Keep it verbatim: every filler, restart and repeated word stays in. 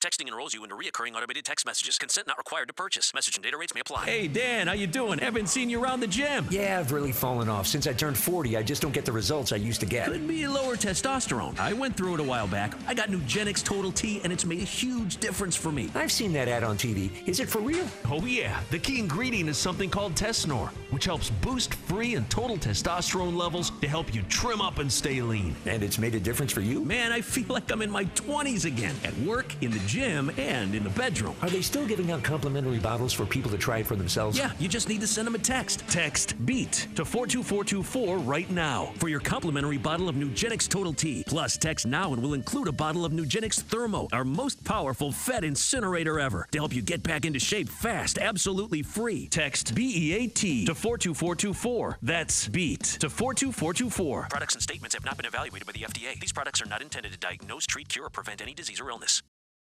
Texting enrolls you into recurring automated text messages. Consent not required to purchase. Message and data rates may apply. Hey, Dan, how you doing? Haven't seen you around the gym. Yeah, I've really fallen off. Since I turned forty, I just don't get the results I used to get. Could be lower testosterone. I went through it a while back. I got Nugenix Total T, and it's made a huge difference for me. I've seen that ad on T V. Is it for real? Oh, yeah. The key ingredient is something called Tesnor, which helps boost free and total testosterone levels to help you trim up and stay lean. And it's made a difference for you? Man, I feel like I'm in my twenties again, at work, in the gym, and in the bedroom. Are they still giving out complimentary bottles for people to try it for themselves? Yeah, you just need to send them a text. Text BEAT to four two four two four right now for your complimentary bottle of Nugenix Total T. Plus, text now and we'll include a bottle of Nugenix Thermo, our most powerful fat incinerator ever, to help you get back into shape fast, absolutely free. Text B E A T to four two four two four. That's BEAT to four two four two four. Products and statements have not been evaluated by the F D A. These products are not intended to diagnose, treat, cure, or prevent any disease or illness.